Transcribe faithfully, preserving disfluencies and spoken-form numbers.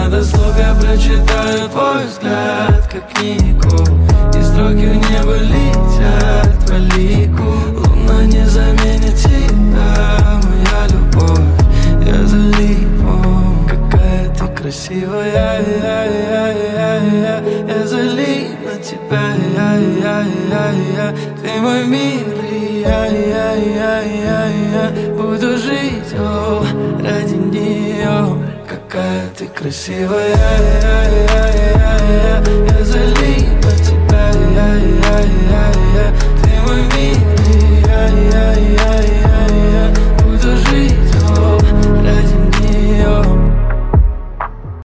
надо слов, я прочитаю твой взгляд, как книгу, и строки в небо летят по лику. Луна не заменит тебя, моя любовь. Я за липом, какая ты красивая, я, я, я, я, я, я залип на тебя, я, я, я, я, ты мой мир, и я, я, я, я, я буду жить, о, ради нее. Какая ты красивая, я, я, я, я, я, я